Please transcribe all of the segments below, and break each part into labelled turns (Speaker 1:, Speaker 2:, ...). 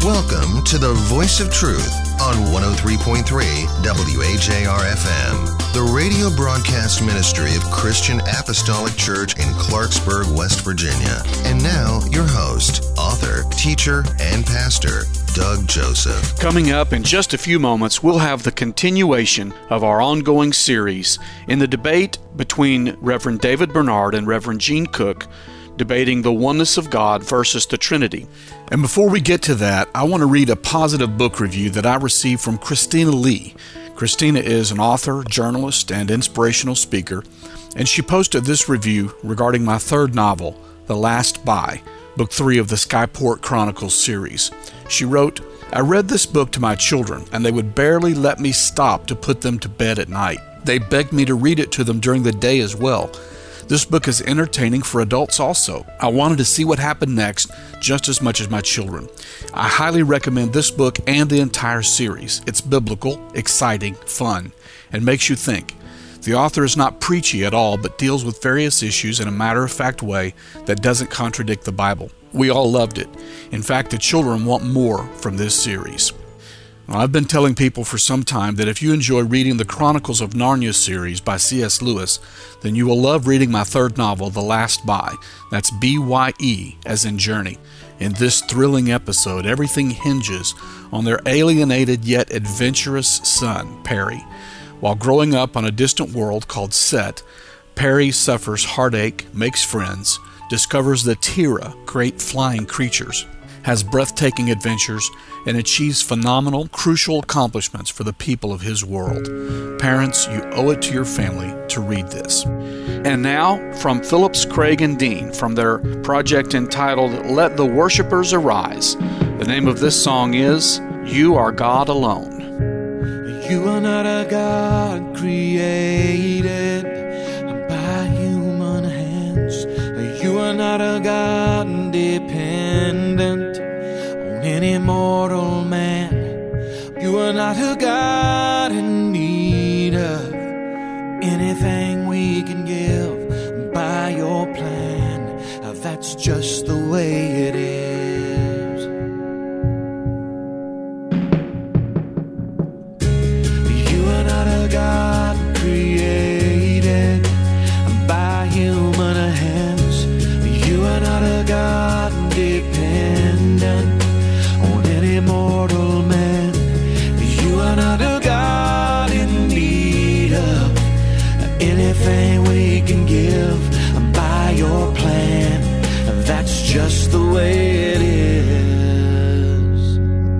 Speaker 1: Welcome to the Voice of Truth on 103.3 WHAR-FM, the radio broadcast ministry of Christian Apostolic Church in Clarksburg, West Virginia. And now, your host, author, teacher, and pastor, Doug Joseph.
Speaker 2: Coming up in just a few moments, we'll have the continuation of our ongoing series in the debate between Reverend David Bernard and Reverend Gene Cook, debating the oneness of God versus the Trinity.
Speaker 3: And before we get to that, I want to read a positive book review that I received from Christina Lee. Christina is an author, journalist, and inspirational speaker, and she posted this review regarding my third novel, The Last Buy, Book 3 of the Skyport Chronicles series. She wrote, "I read this book to my children, and they would barely let me stop to put them to bed at night. They begged me to read it to them during the day as well. This book is entertaining for adults also. I wanted to see what happened next just as much as my children. I highly recommend this book and the entire series. It's biblical, exciting, fun, and makes you think. The author is not preachy at all, but deals with various issues in a matter-of-fact way that doesn't contradict the Bible. We all loved it. In fact, the children want more from this series." Now, I've been telling people for some time that if you enjoy reading the Chronicles of Narnia series by C.S. Lewis, then you will love reading my third novel, The Last Buy. That's B-Y-E, as in journey. In this thrilling episode, everything hinges on their alienated yet adventurous son, Perry. While growing up on a distant world called Set, Perry suffers heartache, makes friends, discovers the Tira, great flying creatures, has breathtaking adventures, and achieves phenomenal, crucial accomplishments for the people of his world. Parents, you owe it to your family to read this.
Speaker 2: And now, from Phillips, Craig, and Dean, from their project entitled Let the Worshipers Arise, the name of this song is You Are God Alone.
Speaker 4: You are not a God created by human hands. You are not a God dependent on any mortal man. You are not a God in need of anything we can give by your plan. That's just the way it is. You are not a God created by human hands. You are not a God dependent on any mortal man. You are not a God in need of anything we can give by your plan. That's just the way it is.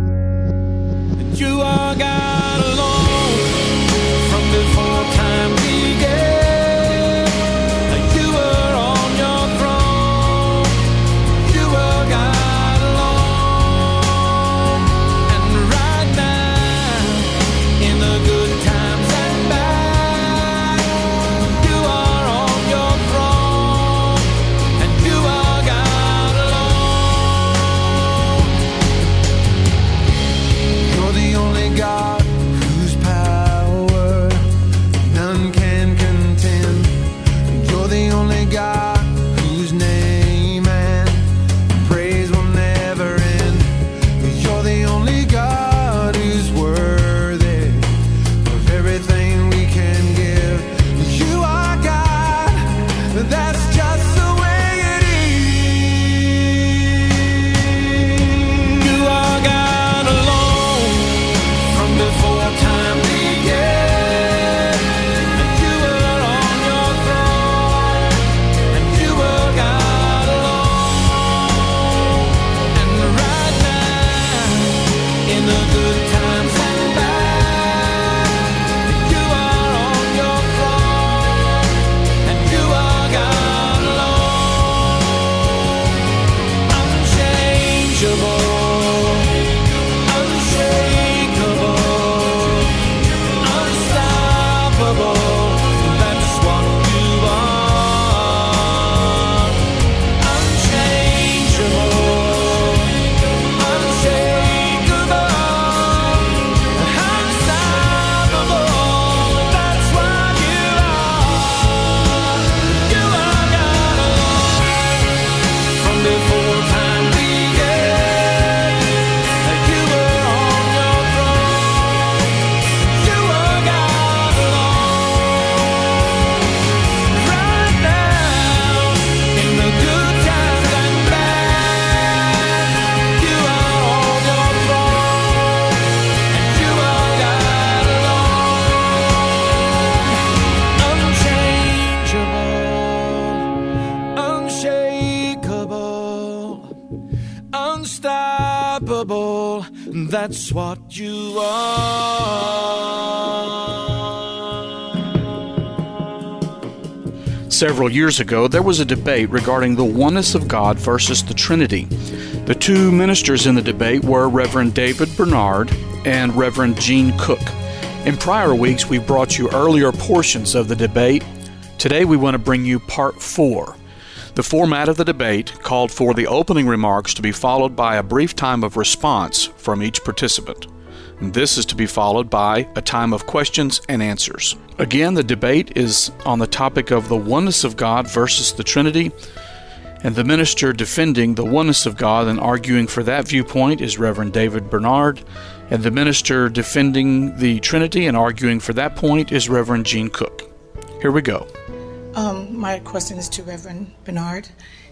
Speaker 4: You are God alone from before time began. You were on your throne. You were God alone. And right now, in the good times and bad, you are on your throne. And you are God alone. You're the only God unstoppable. That's what you are.
Speaker 2: Several years ago, there was a debate regarding the oneness of God versus the Trinity. The two ministers in the debate were Reverend David Bernard and Reverend Gene Cook. In prior weeks, we brought you earlier portions of the debate. Today, we want to bring you part 4. The format of the debate called for the opening remarks to be followed by a brief time of response from each participant. This is to be followed by a time of questions and answers. Again, the debate is on the topic of the oneness of God versus the Trinity, and the minister defending the oneness of God and arguing for that viewpoint is Reverend David Bernard, and the minister defending the Trinity and arguing for that point is Reverend Gene Cook. Here we go.
Speaker 5: My question is to Reverend Bernard.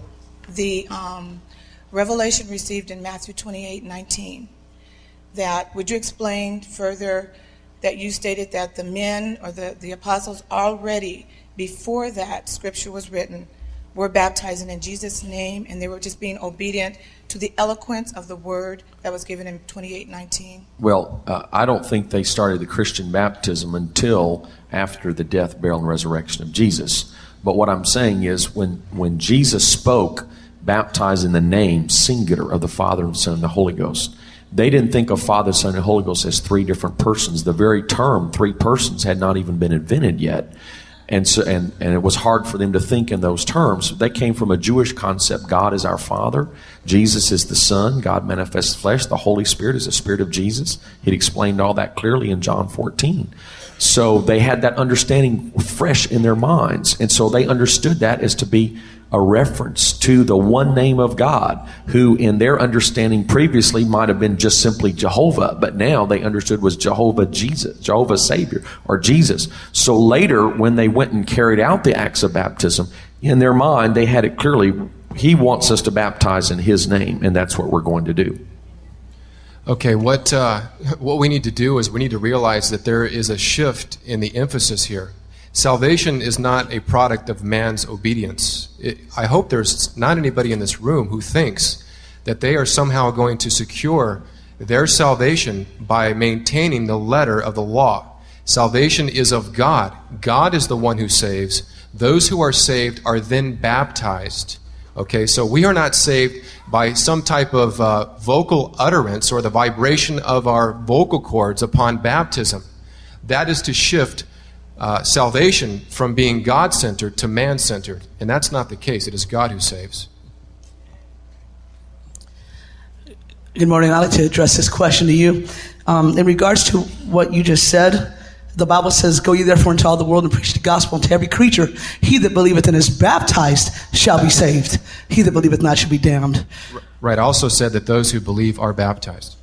Speaker 5: The revelation received in Matthew 28:19, that, would you explain further that you stated that the men or the apostles already, before that scripture was written, were baptizing in Jesus' name, and they were just being obedient to the eloquence of the word that was given in 28:19?
Speaker 6: Well, I don't think they started the Christian baptism until after the death, burial, and resurrection of Jesus. But what I'm saying is when Jesus spoke, baptized in the name, singular, of the Father, and Son, and the Holy Ghost, they didn't think of Father, Son, and Holy Ghost as three different persons. The very term, three persons, had not even been invented yet. And so, and it was hard for them to think in those terms. They came from a Jewish concept. God is our Father. Jesus is the Son. God manifests flesh. The Holy Spirit is the Spirit of Jesus. He'd explained all that clearly in John 14. So they had that understanding fresh in their minds. And so they understood that as to be a reference to the one name of God, who in their understanding previously might have been just simply Jehovah, but now they understood was Jehovah Jesus, Jehovah Savior, or Jesus. So later, when they went and carried out the acts of baptism, in their mind, they had it clearly, He wants us to baptize in His name, and that's what we're going to do.
Speaker 7: Okay, what we need to do is we need to realize that there is a shift in the emphasis here. Salvation is not a product of man's obedience. I hope there's not anybody in this room who thinks that they are somehow going to secure their salvation by maintaining the letter of the law. Salvation is of God. God is the one who saves. Those who are saved are then baptized. Okay, so we are not saved by some type of vocal utterance or the vibration of our vocal cords upon baptism. That is to shift salvation from being God-centered to man-centered. And that's not the case. It is God who saves.
Speaker 8: Good morning. I'd like to address this question to you. In regards to what you just said, the Bible says, "Go ye therefore into all the world and preach the gospel unto every creature. He that believeth and is baptized shall be saved. He that believeth not shall be damned."
Speaker 7: Right. I also said that those who believe are baptized.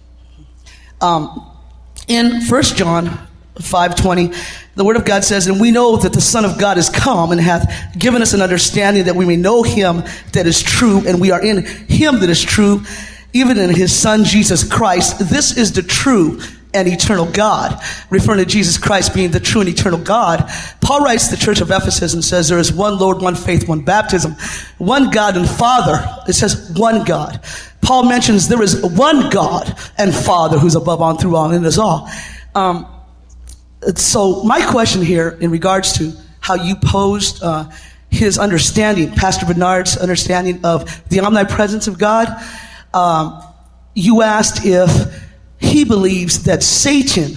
Speaker 8: In 1 John 5:20, the Word of God says, "And we know that the Son of God is come and hath given us an understanding that we may know Him that is true, and we are in Him that is true, even in His Son Jesus Christ. This is the true and eternal God," referring to Jesus Christ being the true and eternal God. Paul writes to the church of Ephesus and says, "There is one Lord, one faith, one baptism, one God and Father." It says one God. Paul mentions there is one God and Father who's above all and through all and in us all. So my question here in regards to how you posed his understanding, Pastor Bernard's understanding of the omnipresence of God, you asked if he believes that Satan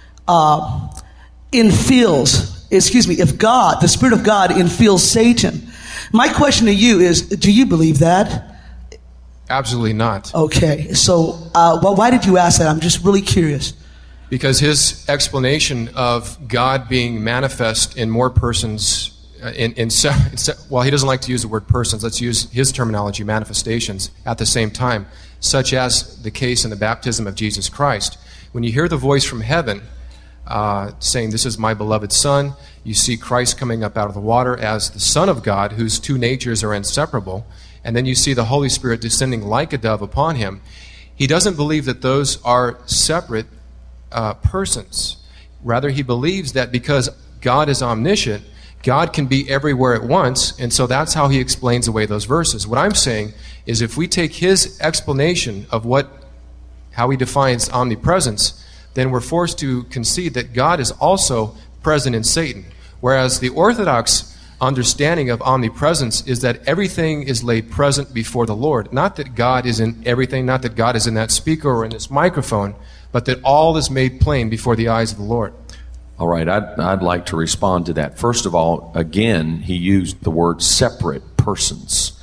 Speaker 8: if God, the Spirit of God, infills Satan. My question to you is, do you believe that?
Speaker 7: Absolutely not.
Speaker 8: Okay, so why did you ask that? I'm just really curious.
Speaker 7: Because his explanation of God being manifest in more persons, well, he doesn't like to use the word persons. Let's use his terminology, manifestations, at the same time, such as the case in the baptism of Jesus Christ. When you hear the voice from heaven saying, "This is my beloved Son," you see Christ coming up out of the water as the Son of God, whose two natures are inseparable, and then you see the Holy Spirit descending like a dove upon him. He doesn't believe that those are separate persons. Rather, he believes that because God is omniscient, God can be everywhere at once, and so that's how he explains away those verses. What I'm saying is if we take his explanation of what how he defines omnipresence, then we're forced to concede that God is also present in Satan. Whereas the Orthodox understanding of omnipresence is that everything is laid present before the Lord. Not that God is in everything, not that God is in that speaker or in this microphone, but that all is made plain before the eyes of the Lord.
Speaker 6: All right, I'd like to respond to that. First of all, again, he used the word separate persons.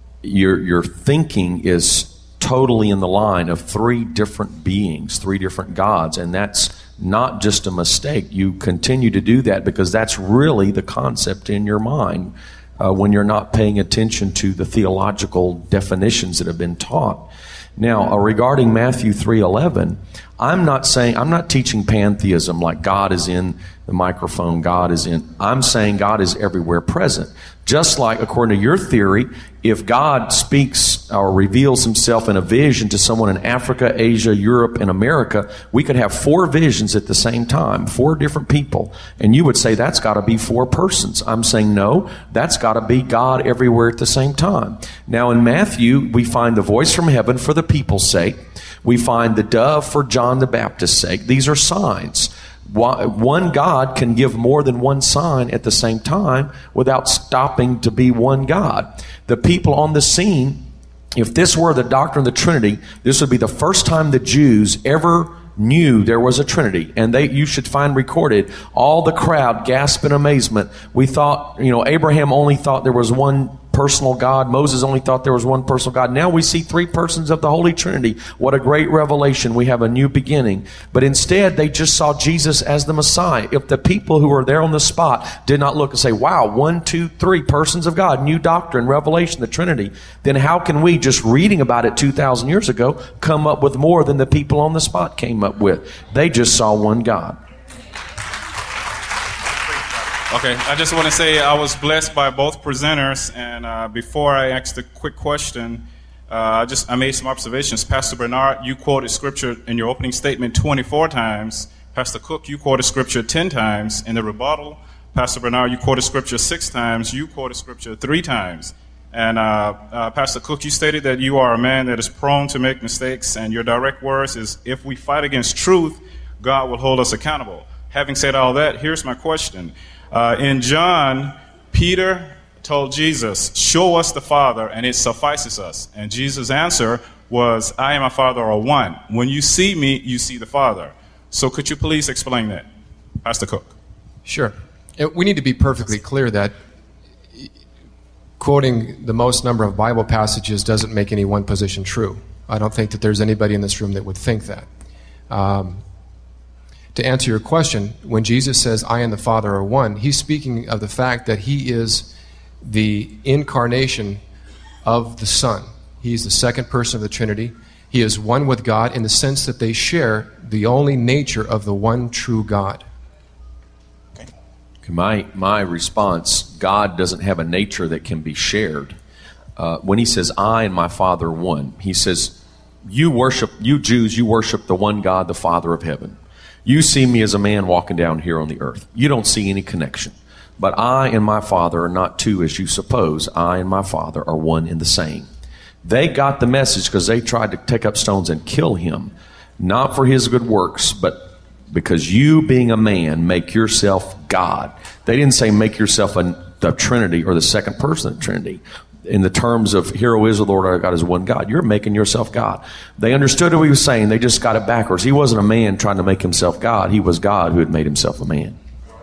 Speaker 6: Your thinking is totally in the line of three different beings, three different gods, and that's not just a mistake. You continue to do that because that's really the concept in your mind when you're not paying attention to the theological definitions that have been taught. Now, regarding Matthew 3:11, I'm not teaching pantheism like God is in the microphone, I'm saying God is everywhere present. Just like, according to your theory, if God speaks or reveals himself in a vision to someone in Africa, Asia, Europe, and America, we could have 4 visions at the same time, 4 different people. And you would say that's got to be 4 persons. I'm saying no, that's got to be God everywhere at the same time. Now in Matthew, we find the voice from heaven for the people's sake. We find the dove for John the Baptist's sake. These are signs. One God can give more than one sign at the same time without stopping to be one God. The people on the scene, if this were the doctrine of the Trinity, this would be the first time the Jews ever knew there was a Trinity. And you should find recorded all the crowd gasp in amazement. We thought, Abraham only thought there was one personal God. Moses only thought there was one personal God. Now we see 3 persons of the Holy Trinity. What a great revelation. We have a new beginning. But instead, they just saw Jesus as the Messiah. If the people who were there on the spot did not look and say, wow, 1, 2, 3 persons of God, new doctrine, revelation, the Trinity, then how can we, just reading about it 2,000 years ago, come up with more than the people on the spot came up with? They just saw one God.
Speaker 9: Okay, I just want to say I was blessed by both presenters, and before I ask the quick question, I made some observations. Pastor Bernard, you quoted scripture in your opening statement 24 times. Pastor Cook, you quoted scripture 10 times. In the rebuttal, Pastor Bernard, you quoted scripture 6 times. You quoted scripture 3 times. And Pastor Cook, you stated that you are a man that is prone to make mistakes, and your direct words is, if we fight against truth, God will hold us accountable. Having said all that, here's my question. In John, Peter told Jesus, show us the Father and it suffices us. And Jesus' answer was, I and my Father are one. When you see me, you see the Father. So could you please explain that, Pastor Cook?
Speaker 7: Sure. We need to be perfectly clear that quoting the most number of Bible passages doesn't make any one position true. I don't think that there's anybody in this room that would think that. To answer your question, when Jesus says, I and the Father are one, he's speaking of the fact that he is the incarnation of the Son. He's the second person of the Trinity. He is one with God in the sense that they share the only nature of the one true God.
Speaker 6: Okay. My response, God doesn't have a nature that can be shared. When he says, I and my Father are one, he says, you Jews, you worship the one God, the Father of heaven. You see me as a man walking down here on the earth. You don't see any connection. But I and my Father are not two as you suppose. I and my Father are one in the same. They got the message because they tried to take up stones and kill him. Not for his good works, but because you, being a man, make yourself God. They didn't say make yourself the Trinity or the second person of the Trinity. In the terms of, hear, O Israel, the Lord our God is one God. You're making yourself God. They understood what he was saying. They just got it backwards. He wasn't a man trying to make himself God. He was God who had made himself a man.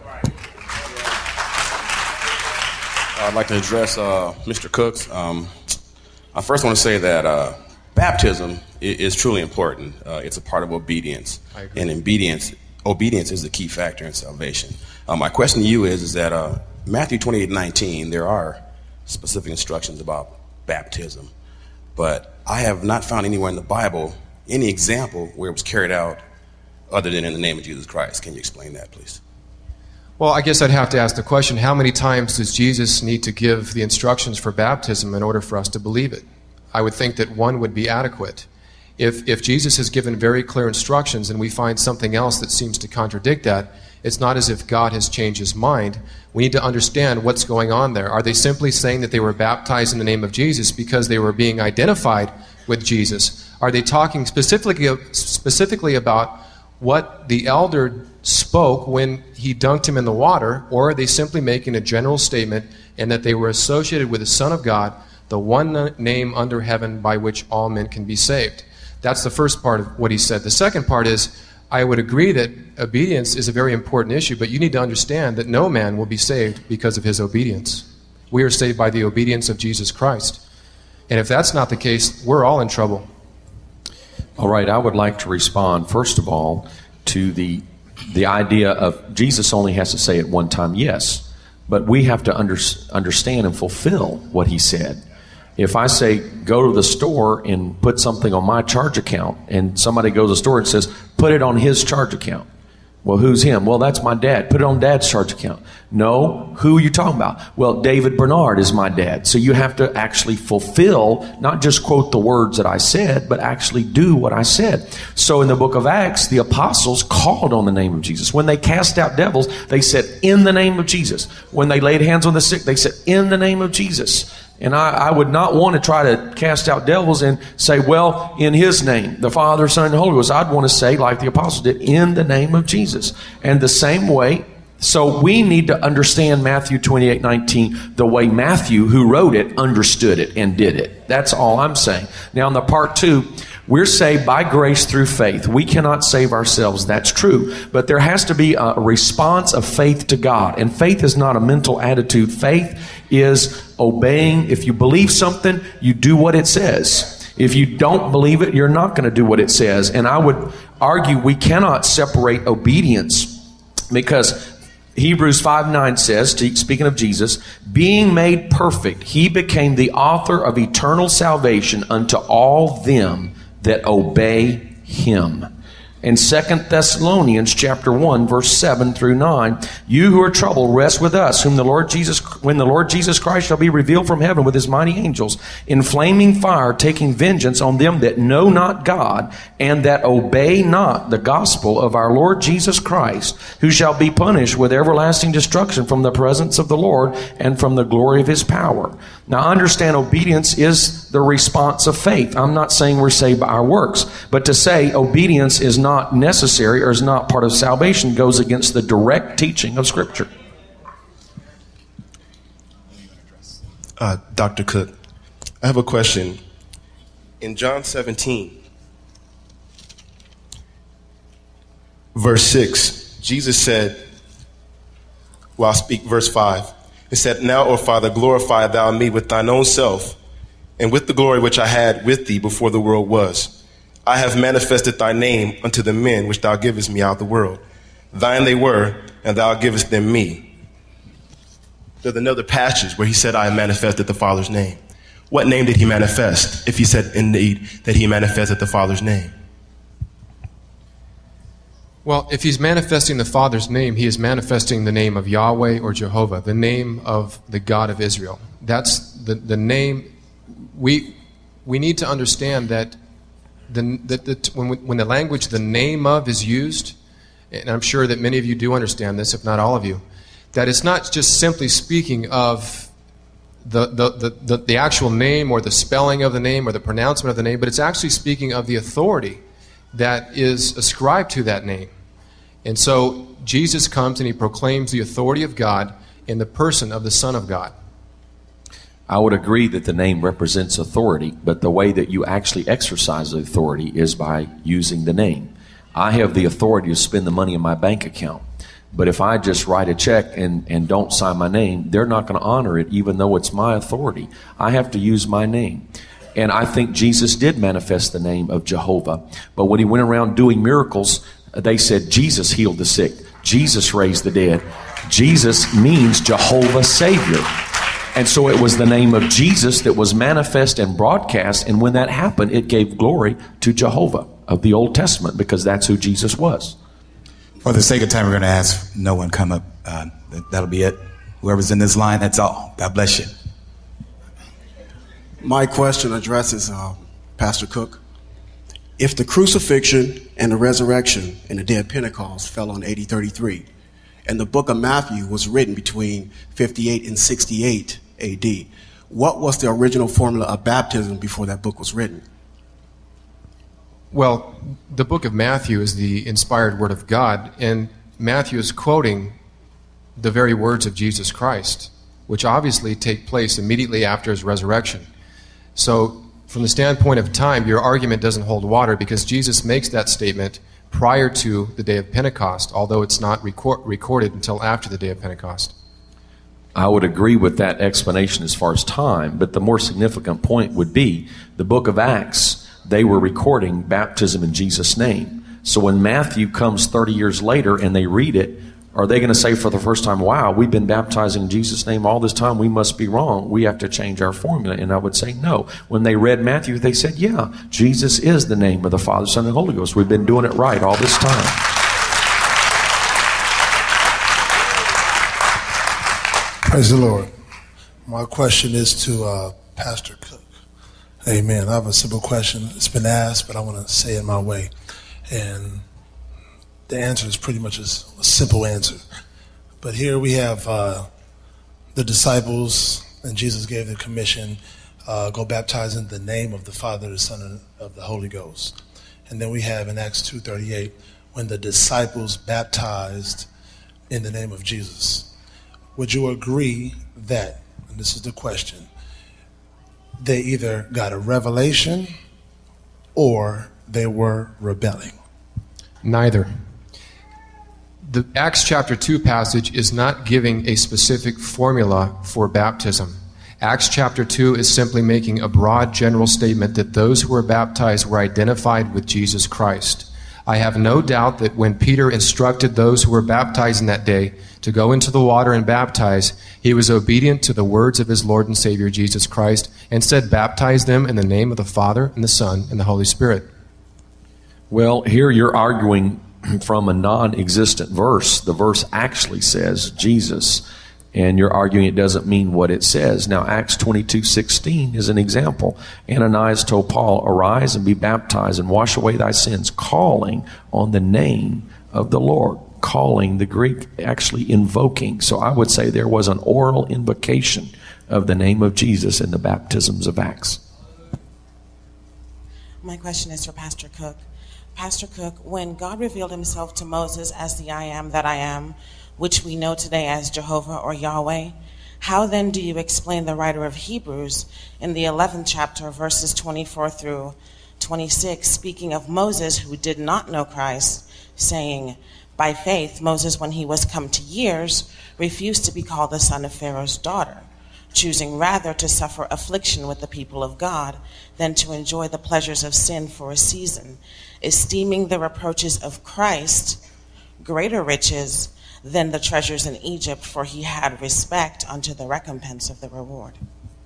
Speaker 10: I'd like to address Mr. Cooks. I first want to say that baptism is truly important. It's a part of obedience. And obedience is the key factor in salvation. My question to you is that Matthew 28:19, there are specific instructions about baptism, but I have not found anywhere in the Bible any example where it was carried out other than in the name of Jesus Christ. Can you explain that, please?
Speaker 7: Well, I guess I'd have to ask the question, how many times does Jesus need to give the instructions for baptism in order for us to believe it? I would think that one would be adequate. If Jesus has given very clear instructions and we find something else that seems to contradict that, it's not as if God has changed his mind. We need to understand what's going on there. Are they simply saying that they were baptized in the name of Jesus because they were being identified with Jesus? Are they talking specifically about what the elder spoke when he dunked him in the water, or are they simply making a general statement and that they were associated with the Son of God, the one name under heaven by which all men can be saved? That's the first part of what he said. The second part is, I would agree that obedience is a very important issue, but you need to understand that no man will be saved because of his obedience. We are saved by the obedience of Jesus Christ. And if that's not the case, we're all in trouble.
Speaker 6: All right, I would like to respond, first of all, to the idea of Jesus only has to say at one time yes, but we have to understand and fulfill what he said. If I say, go to the store and put something on my charge account, and somebody goes to the store and says, put it on his charge account. Well, who's him? Well, that's my dad. Put it on dad's charge account. No, who are you talking about? Well, David Bernard is my dad. So you have to actually fulfill, not just quote the words that I said, but actually do what I said. So in the book of Acts, the apostles called on the name of Jesus. When they cast out devils, they said, in the name of Jesus. When they laid hands on the sick, they said, in the name of Jesus. And I would not want to try to cast out devils and say, well, in his name, the Father, Son, and Holy Ghost. I'd want to say, like the apostles did, in the name of Jesus. And the same way, so we need to understand Matthew 28:19 the way Matthew, who wrote it, understood it and did it. That's all I'm saying. Now, in the part 2, we're saved by grace through faith. We cannot save ourselves. That's true. But there has to be a response of faith to God. And faith is not a mental attitude. Faith is obeying. If you believe something, you do what it says. If you don't believe it, you're not going to do what it says. And I would argue we cannot separate obedience, because Hebrews 5:9 says, speaking of Jesus, being made perfect, he became the author of eternal salvation unto all them that obey him. In 2 Thessalonians chapter 1, verse 7 through 9, you who are troubled, rest with us, when the Lord Jesus Christ shall be revealed from heaven with his mighty angels, in flaming fire, taking vengeance on them that know not God, and that obey not the gospel of our Lord Jesus Christ, who shall be punished with everlasting destruction from the presence of the Lord and from the glory of his power. Now, I understand obedience is the response of faith. I'm not saying we're saved by our works, but to say obedience is not necessary or is not part of salvation goes against the direct teaching of Scripture.
Speaker 11: Dr. Cook, I have a question. In John 17, verse 6, Jesus said, well, I'll speak verse 5. It said, now, O Father, glorify thou me with thine own self, and with the glory which I had with thee before the world was. I have manifested thy name unto the men which thou givest me out of the world. Thine they were, and thou givest them me. There's another passage where he said, I have manifested the Father's name. What name did he manifest, if he said indeed that he manifested the Father's name?
Speaker 7: Well, if he's manifesting the Father's name, he is manifesting the name of Yahweh or Jehovah, the name of the God of Israel. That's the name. We need to understand that when the language "the name of" is used, and I'm sure that many of you do understand this, if not all of you, that it's not just simply speaking of the actual name or the spelling of the name or the pronouncement of the name, but it's actually speaking of the authority that is ascribed to that name. And so Jesus comes and he proclaims the authority of God in the person of the Son of God.
Speaker 6: I would agree that the name represents authority, but the way that you actually exercise the authority is by using the name. I have the authority to spend the money in my bank account, but if I just write a check and don't sign my name, they're not going to honor it even though it's my authority. I have to use my name. And I think Jesus did manifest the name of Jehovah, but when he went around doing miracles, they said Jesus healed the sick, Jesus raised the dead. Jesus means Jehovah Savior. And so it was the name of Jesus that was manifest and broadcast, and when that happened, it gave glory to Jehovah of the Old Testament, because that's who Jesus was.
Speaker 12: For the sake of time, we're going to ask no one come up. That'll be it. Whoever's in this line, that's all. God bless you.
Speaker 13: My question addresses Pastor Cook. If the crucifixion and the resurrection and the day of Pentecost fell on AD 33, and the book of Matthew was written between 58 and 68 AD, what was the original formula of baptism before that book was written?
Speaker 7: Well, the book of Matthew is the inspired word of God, and Matthew is quoting the very words of Jesus Christ, which obviously take place immediately after his resurrection. So, from the standpoint of time, your argument doesn't hold water because Jesus makes that statement prior to the day of Pentecost, although it's not recorded until after the day of Pentecost.
Speaker 6: I would agree with that explanation as far as time, but the more significant point would be the book of Acts, they were recording baptism in Jesus' name. So when Matthew comes 30 years later and they read it, are they going to say for the first time, wow, we've been baptizing in Jesus' name all this time, we must be wrong, we have to change our formula? And I would say no. When they read Matthew, they said, yeah, Jesus is the name of the Father, Son, and Holy Ghost. We've been doing it right all this time.
Speaker 14: Praise the Lord. My question is to Pastor Cook. Amen. I have a simple question. It's been asked, but I want to say it my way. And the answer is pretty much a simple answer. But here we have the disciples, and Jesus gave the commission, go baptize in the name of the Father, the Son, and of the Holy Ghost. And then we have in Acts 2:38, when the disciples baptized in the name of Jesus. Would you agree that, and this is the question, they either got a revelation or they were rebelling?
Speaker 7: Neither. The Acts chapter 2 passage is not giving a specific formula for baptism. Acts chapter 2 is simply making a broad general statement that those who were baptized were identified with Jesus Christ. I have no doubt that when Peter instructed those who were baptized in that day to go into the water and baptize, he was obedient to the words of his Lord and Savior Jesus Christ and said, baptize them in the name of the Father and the Son and the Holy Spirit.
Speaker 6: Well, here you're arguing from a non-existent verse. The verse actually says Jesus, and you're arguing it doesn't mean what it says. Now, Acts 22:16 is an example. Ananias told Paul, arise and be baptized and wash away thy sins, calling on the name of the Lord. Calling, the Greek actually invoking. So I would say there was an oral invocation of the name of Jesus in the baptisms of Acts.
Speaker 15: My question is for Pastor Cook. Pastor Cook, when God revealed himself to Moses as the I am that I am, which we know today as Jehovah or Yahweh, how then do you explain the writer of Hebrews in the 11th chapter, verses 24 through 26, speaking of Moses who did not know Christ, saying, by faith, Moses, when he was come to years, refused to be called the son of Pharaoh's daughter, choosing rather to suffer affliction with the people of God than to enjoy the pleasures of sin for a season, esteeming the reproaches of Christ greater riches than the treasures in Egypt, for he had respect unto the recompense of the reward.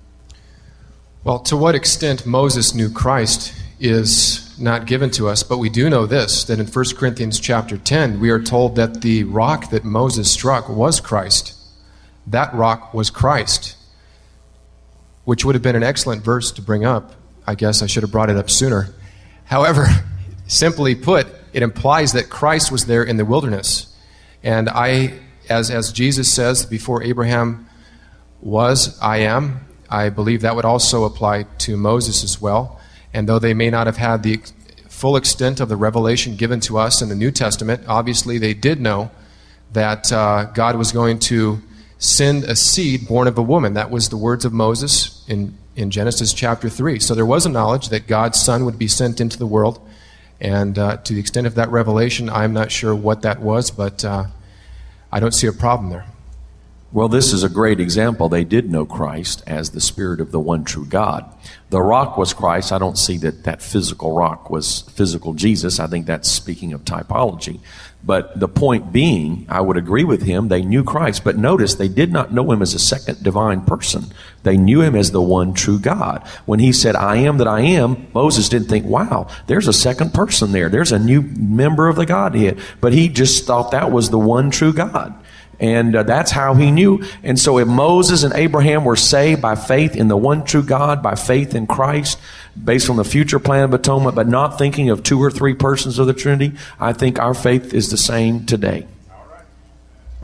Speaker 7: Well, to what extent Moses knew Christ is not given to us, but we do know this, that in 1 Corinthians chapter 10, we are told that the rock that Moses struck was Christ. That rock was Christ, which would have been an excellent verse to bring up. I guess I should have brought it up sooner. However, simply put, it implies that Christ was there in the wilderness. And as Jesus says, before Abraham was, I am, I believe that would also apply to Moses as well. And though they may not have had the full extent of the revelation given to us in the New Testament, obviously they did know that God was going to send a seed born of a woman. That was the words of Moses in Genesis chapter 3. So there was a knowledge that God's Son would be sent into the world. And to the extent of that revelation, I'm not sure what that was, but I don't see a problem there.
Speaker 6: Well, this is a great example. They did know Christ as the Spirit of the one true God. The rock was Christ. I don't see that physical rock was physical Jesus. I think that's speaking of typology. But the point being, I would agree with him, they knew Christ. But notice, they did not know him as a second divine person. They knew him as the one true God. When he said, I am that I am, Moses didn't think, wow, there's a second person there. There's a new member of the Godhead. But he just thought that was the one true God. And that's how he knew. And so if Moses and Abraham were saved by faith in the one true God, by faith in Christ, based on the future plan of atonement, but not thinking of two or three persons of the Trinity, I think our faith is the same today.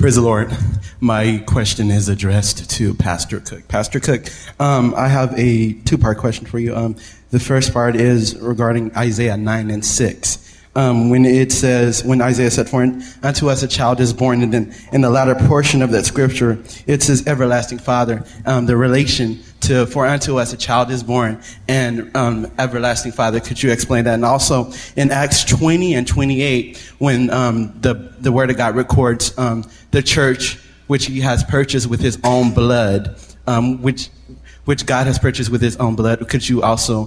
Speaker 16: Praise the Lord. My question is addressed to Pastor Cook. Pastor Cook, I have a two-part question for you. The first part is regarding Isaiah 9 and 6. When it says, when Isaiah said, "For unto us a child is born," and then in the latter portion of that scripture, it says, "Everlasting Father." The relation to "for unto us a child is born" and "everlasting Father." Could you explain that? And also in Acts 20 and 28, when the Word of God records the church which He has purchased with His own blood, which God has purchased with His own blood, could you also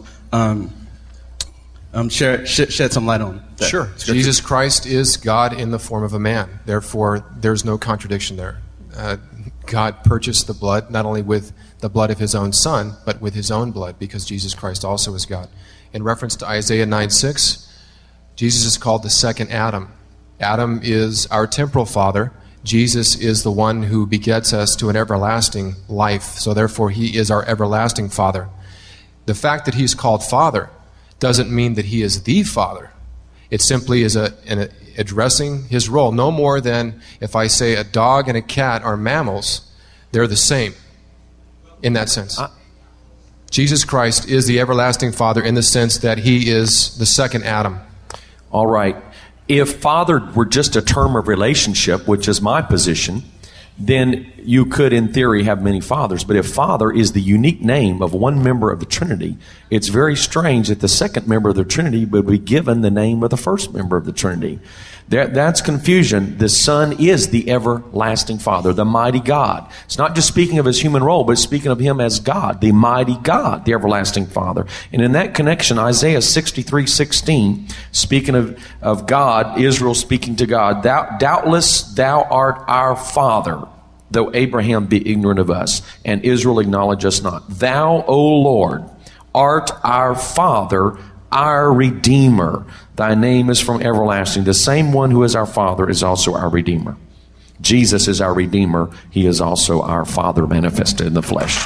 Speaker 16: shed some light on that?
Speaker 7: Sure. Jesus Christ is God in the form of a man. Therefore, there's no contradiction there. God purchased the blood, not only with the blood of His own Son, but with His own blood, because Jesus Christ also is God. In reference to Isaiah 9:6, Jesus is called the second Adam. Adam is our temporal father. Jesus is the one who begets us to an everlasting life. So therefore, He is our everlasting Father. The fact that He's called Father doesn't mean that He is the Father. It simply is an addressing His role. No more than if I say a dog and a cat are mammals, they're the same in that sense. Jesus Christ is the everlasting Father in the sense that He is the second Adam.
Speaker 6: All right. If Father were just a term of relationship, which is my position, then you could, in theory, have many fathers. But if Father is the unique name of one member of the Trinity, it's very strange that the second member of the Trinity would be given the name of the first member of the Trinity. That's confusion. The Son is the everlasting Father, the mighty God. It's not just speaking of His human role, but it's speaking of Him as God, the mighty God, the everlasting Father. And in that connection, Isaiah 63:16, speaking of God, Israel speaking to God, doubtless thou art our Father, though Abraham be ignorant of us, and Israel acknowledge us not. Thou, O Lord, art our Father, our Redeemer. Thy name is from everlasting. The same one who is our Father is also our Redeemer. Jesus is our Redeemer. He is also our Father manifested in the flesh.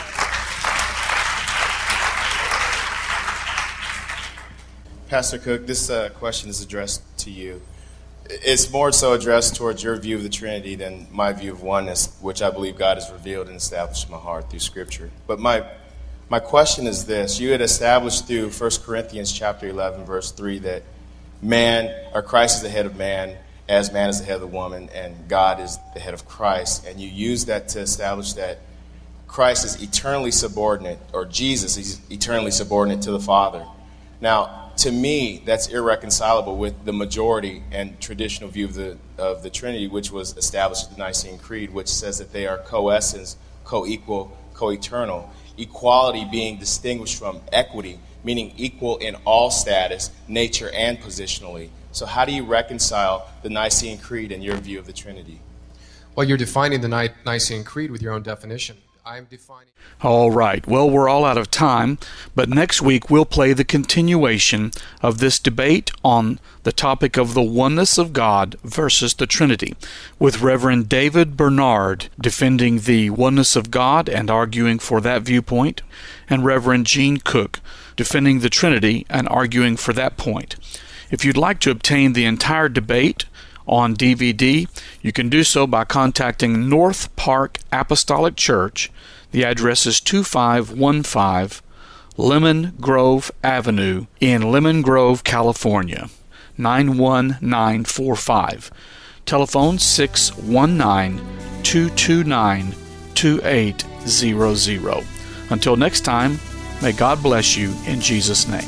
Speaker 17: Pastor Cook, this question is addressed to you. It's more so addressed towards your view of the Trinity than my view of oneness, which I believe God has revealed and established in my heart through Scripture. But my question is this. You had established through 1 Corinthians chapter 11, verse 3, that Christ is the head of man, as man is the head of the woman, and God is the head of Christ. And you use that to establish that Christ is eternally subordinate, or Jesus is eternally subordinate to the Father. Now, to me, that's irreconcilable with the majority and traditional view of the Trinity, which was established in the Nicene Creed, which says that they are co-essence, co-equal, co-eternal. Equality being distinguished from equity, meaning equal in all status, nature, and positionally. So how do you reconcile the Nicene Creed and your view of the Trinity?
Speaker 7: Well, you're defining the Nicene Creed with your own definition. I'm defining...
Speaker 2: All right. Well, we're all out of time, but next week we'll play the continuation of this debate on the topic of the oneness of God versus the Trinity, with Reverend David Bernard defending the oneness of God and arguing for that viewpoint, and Reverend Gene Cook defending the Trinity and arguing for that point. If you'd like to obtain the entire debate on DVD, you can do so by contacting North Park Apostolic Church. The address is 2515 Lemon Grove Avenue in Lemon Grove, California, 91945. Telephone 619-229-2800. Until next time, may God bless you in Jesus' name.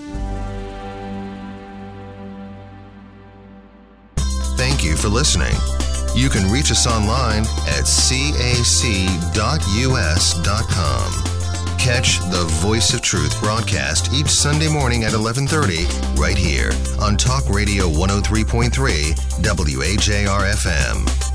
Speaker 1: Thank you for listening. You can reach us online at cac.us.com. Catch the Voice of Truth broadcast each Sunday morning at 11:30 right here on Talk Radio 103.3 WAJR-FM.